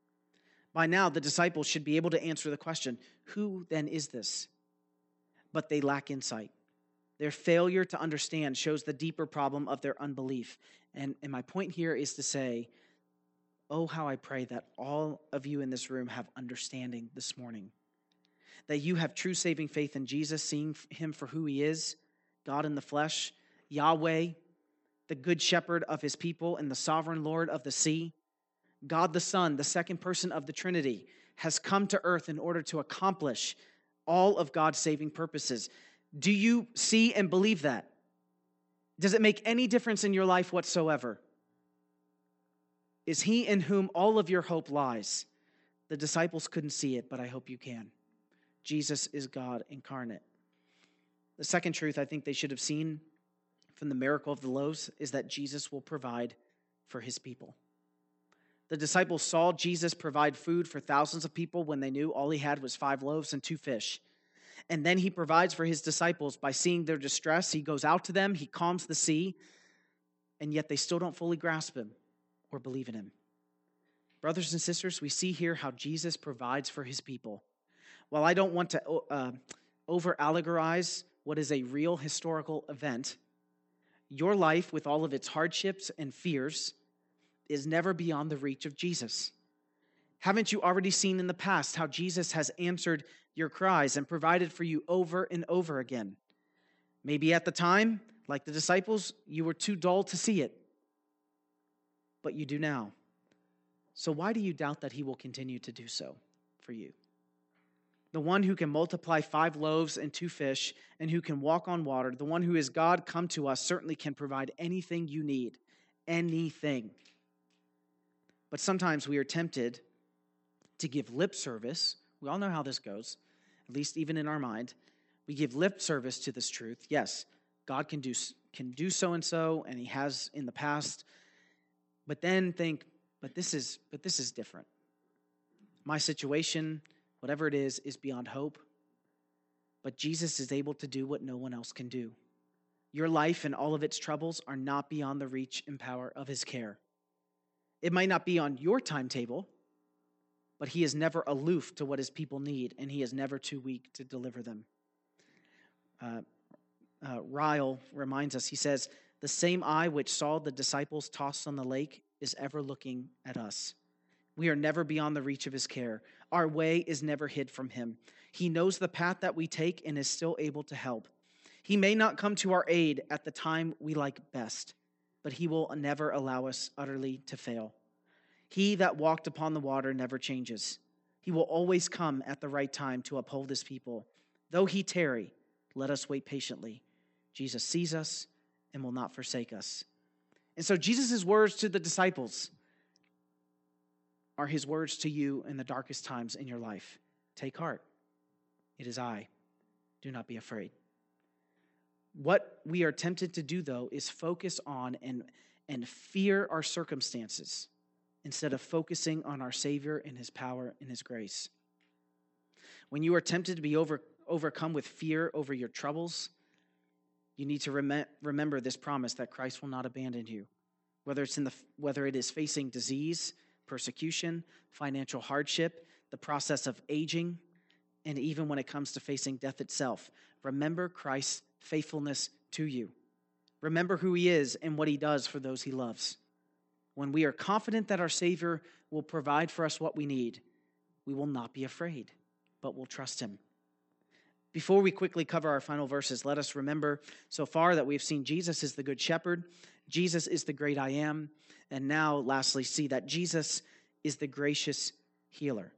A: By now, the disciples should be able to answer the question, who then is this? But they lack insight. Their failure to understand shows the deeper problem of their unbelief. And, and my point here is to say, oh, how I pray that all of you in this room have understanding this morning. That you have true saving faith in Jesus, seeing him for who he is, God in the flesh, Yahweh, the good shepherd of his people and the sovereign Lord of the sea. God the Son, the second person of the Trinity, has come to earth in order to accomplish all of God's saving purposes. Do you see and believe that? Does it make any difference in your life whatsoever? Is he in whom all of your hope lies? The disciples couldn't see it, but I hope you can. Jesus is God incarnate. The second truth I think they should have seen from the miracle of the loaves is that Jesus will provide for his people. The disciples saw Jesus provide food for thousands of people when they knew all he had was five loaves and two fish. And then he provides for his disciples by seeing their distress. He goes out to them, he calms the sea, and yet they still don't fully grasp him or believe in him. Brothers and sisters, we see here how Jesus provides for his people. While I don't want to uh, over-allegorize what is a real historical event, your life with all of its hardships and fears is never beyond the reach of Jesus. Haven't you already seen in the past how Jesus has answered your cries and provided for you over and over again? Maybe at the time, like the disciples, you were too dull to see it, but you do now. So why do you doubt that he will continue to do so for you? The one who can multiply five loaves and two fish and who can walk on water, the one who is God come to us, certainly can provide anything you need, anything. But sometimes we are tempted to give lip service. We all know how this goes, at least even in our mind. We give lip service to this truth. Yes, God can do, can do so and so, and he has in the past. But then think, but this is, but this is different. My situation, whatever it is, is beyond hope. But Jesus is able to do what no one else can do. Your life and all of its troubles are not beyond the reach and power of his care. It might not be on your timetable, but he is never aloof to what his people need, and he is never too weak to deliver them. Uh, uh, Ryle reminds us, he says, the same eye which saw the disciples tossed on the lake is ever looking at us. We are never beyond the reach of his care. Our way is never hid from him. He knows the path that we take and is still able to help. He may not come to our aid at the time we like best, but he will never allow us utterly to fail. He that walked upon the water never changes. He will always come at the right time to uphold his people. Though he tarry, let us wait patiently. Jesus sees us and will not forsake us. And so Jesus' words to the disciples are his words to you in the darkest times in your life. Take heart. It is I. Do not be afraid. What we are tempted to do, though, is focus on and, and fear our circumstances instead of focusing on our Savior and his power and his grace. When you are tempted to be over, overcome with fear over your troubles, you need to rem- remember this promise that Christ will not abandon you, whether it's in the whether it is facing disease, persecution, financial hardship, the process of aging, and even when it comes to facing death itself. Remember Christ's faithfulness to you. Remember who he is and what he does for those he loves. When we are confident that our Savior will provide for us what we need, we will not be afraid, but will trust him. Before we quickly cover our final verses, let us remember so far that we've seen Jesus is the good shepherd, Jesus is the great I am, and now, lastly, see that Jesus is the gracious healer.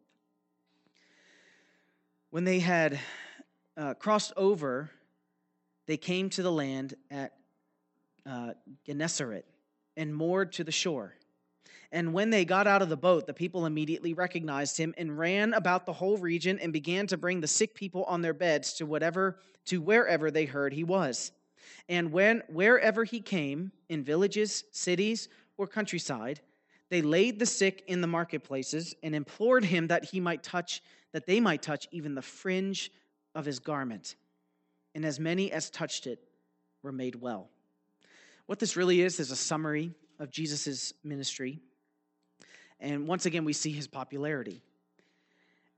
A: When they had uh, crossed over, they came to the land at uh, Gennesaret and moored to the shore. And when they got out of the boat, the people immediately recognized him and ran about the whole region and began to bring the sick people on their beds to whatever, to wherever they heard he was. And when wherever he came, in villages, cities, or countryside, they laid the sick in the marketplaces and implored him that he might touch, that they might touch even the fringe of his garment. And as many as touched it were made well. What this really is is a summary of Jesus' ministry. And once again, we see his popularity.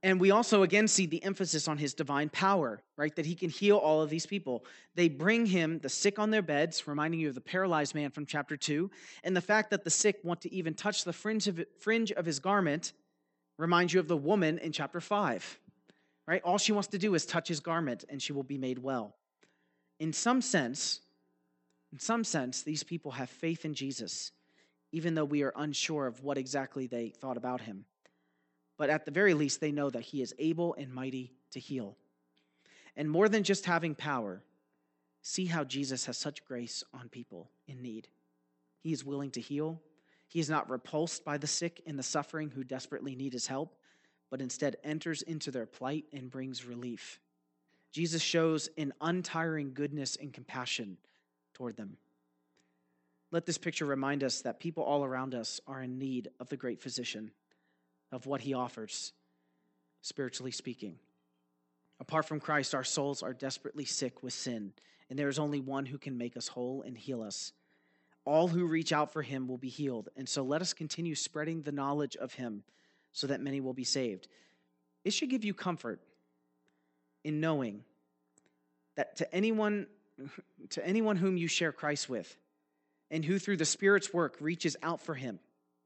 A: And we also again see the emphasis on his divine power, right? That he can heal all of these people. They bring him the sick on their beds, reminding you of the paralyzed man from chapter two. And the fact that the sick want to even touch the fringe of, fringe of his garment reminds you of the woman in chapter five, right? All she wants to do is touch his garment and she will be made well. In some sense, in some sense, these people have faith in Jesus, even though we are unsure of what exactly they thought about him. But at the very least, they know that he is able and mighty to heal. And more than just having power, see how Jesus has such grace on people in need. He is willing to heal. He is not repulsed by the sick and the suffering who desperately need his help, but instead enters into their plight and brings relief. Jesus shows an untiring goodness and compassion toward them. Let this picture remind us that people all around us are in need of the great physician, of what he offers, spiritually speaking. Apart from Christ, our souls are desperately sick with sin, and there is only one who can make us whole and heal us. All who reach out for him will be healed, and so let us continue spreading the knowledge of him so that many will be saved. It should give you comfort in knowing that to anyone, to anyone whom you share Christ with, and who through the Spirit's work reaches out for him,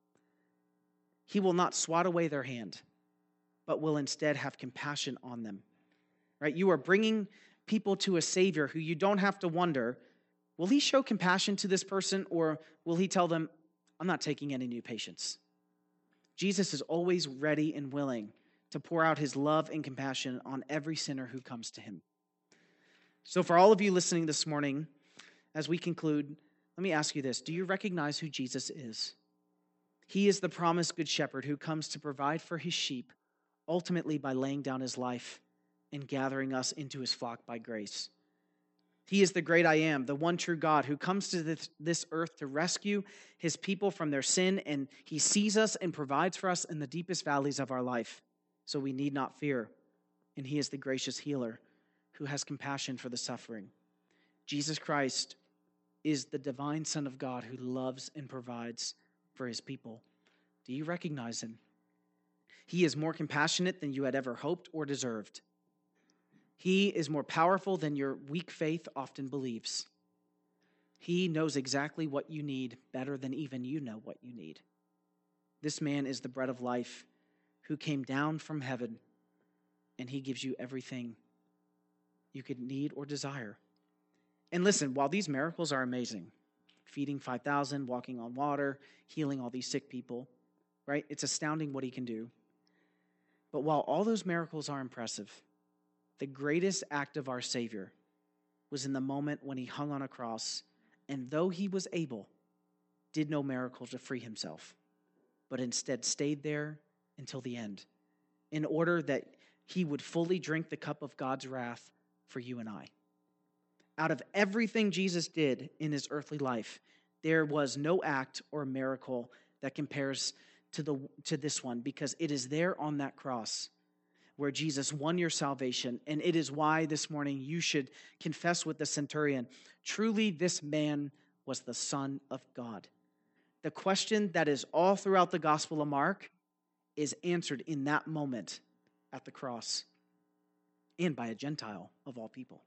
A: he will not swat away their hand, but will instead have compassion on them. Right? You are bringing people to a Savior who you don't have to wonder, will he show compassion to this person, or will he tell them, I'm not taking any new patients? Jesus is always ready and willing to pour out his love and compassion on every sinner who comes to him. So for all of you listening this morning, as we conclude, let me ask you this. Do you recognize who Jesus is? He is the promised good shepherd who comes to provide for his sheep, ultimately by laying down his life and gathering us into his flock by grace. He is the great I am, the one true God who comes to this, this earth to rescue his people from their sin, and he sees us and provides for us in the deepest valleys of our life, so we need not fear. And he is the gracious healer who has compassion for the suffering. Jesus Christ is the divine Son of God who loves and provides for his people. Do you recognize him? He is more compassionate than you had ever hoped or deserved. He is more powerful than your weak faith often believes. He knows exactly what you need better than even you know what you need. This man is the bread of life who came down from heaven, and he gives you everything you could need or desire. And listen, while these miracles are amazing, feeding five thousand, walking on water, healing all these sick people, right? It's astounding what he can do. But while all those miracles are impressive, the greatest act of our Savior was in the moment when he hung on a cross, and though he was able, did no miracle to free himself, but instead stayed there until the end, in order that he would fully drink the cup of God's wrath for you and I. Out of everything Jesus did in his earthly life, there was no act or miracle that compares to the to this one, because it is there on that cross where Jesus won your salvation. And it is why this morning you should confess with the centurion, truly this man was the Son of God. The question that is all throughout the Gospel of Mark is answered in that moment at the cross, and by a Gentile of all people.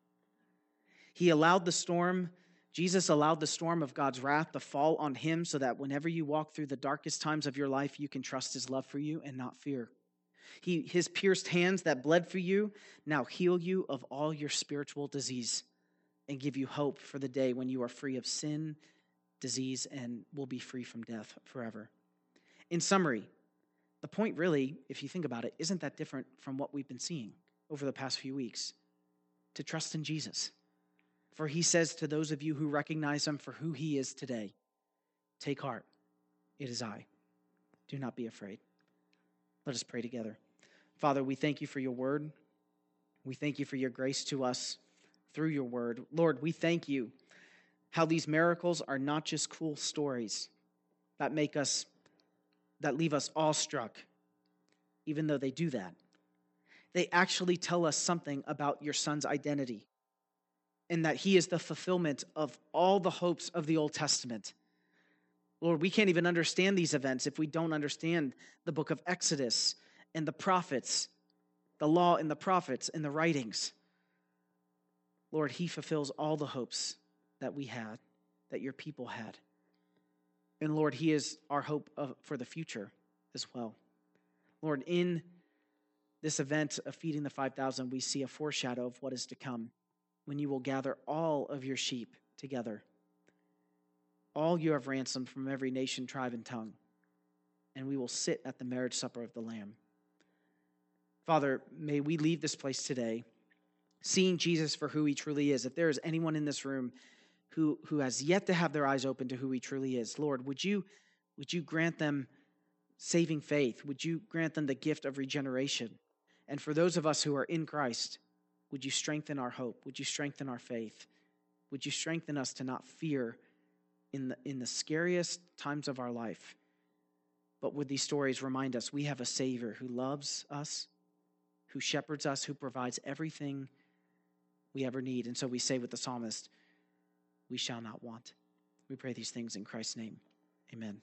A: He allowed the storm, Jesus allowed the storm of God's wrath to fall on him so that whenever you walk through the darkest times of your life, you can trust his love for you and not fear. He, his pierced hands that bled for you now heal you of all your spiritual disease and give you hope for the day when you are free of sin, disease, and will be free from death forever. In summary, the point really, if you think about it, isn't that different from what we've been seeing over the past few weeks. To trust in Jesus. For he says to those of you who recognize him for who he is today, take heart, it is I. Do not be afraid. Let us pray together. Father, we thank you for your word. We thank you for your grace to us through your word. Lord, we thank you how these miracles are not just cool stories that make us, that leave us awestruck, even though they do that. They actually tell us something about your Son's identity, and that he is the fulfillment of all the hopes of the Old Testament. Lord, we can't even understand these events if we don't understand the book of Exodus and the prophets the law and the prophets and the writings. Lord, he fulfills all the hopes that we had, that your people had. And Lord, he is our hope of, for the future as well. Lord, in this event of feeding the five thousand, we see a foreshadow of what is to come, when you will gather all of your sheep together, all you have ransomed from every nation, tribe, and tongue, and we will sit at the marriage supper of the Lamb. Father, may we leave this place today seeing Jesus for who he truly is. If there is anyone in this room who, who has yet to have their eyes open to who he truly is, Lord, would you, would you grant them saving faith? Would you grant them the gift of regeneration? And for those of us who are in Christ, would you strengthen our hope? Would you strengthen our faith? Would you strengthen us to not fear in the, in the scariest times of our life? But would these stories remind us we have a Savior who loves us, who shepherds us, who provides everything we ever need. And so we say with the psalmist, we shall not want. We pray these things in Christ's name. Amen.